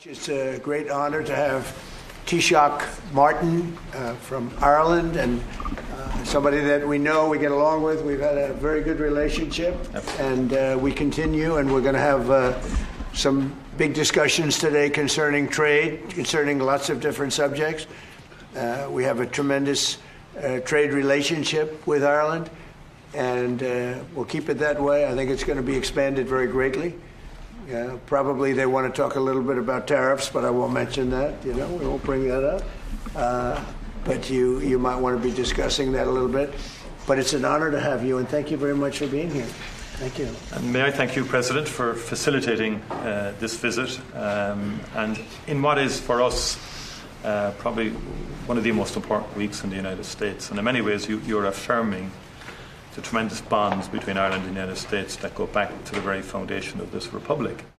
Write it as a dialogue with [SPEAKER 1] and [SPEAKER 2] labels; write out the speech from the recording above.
[SPEAKER 1] It's a great honor to have Taoiseach Martin from Ireland, and somebody that we know, we get along with. We've had a very good relationship, and we continue, and we're going to have some big discussions today concerning trade, concerning lots of different subjects. We have a tremendous trade relationship with Ireland, and we'll keep it that way. I think it's going to be expanded very greatly. Probably they want to talk a little bit about tariffs, but I won't mention that. We won't bring that up. But you might want to be discussing that a little bit. But it's an honor to have you, and thank you very much for being here. Thank you.
[SPEAKER 2] And may I thank you, President, for facilitating this visit. And in what is for us probably one of the most important weeks in the United States. And in many ways, you're affirming the tremendous bonds between Ireland and the United States that go back to the very foundation of this republic.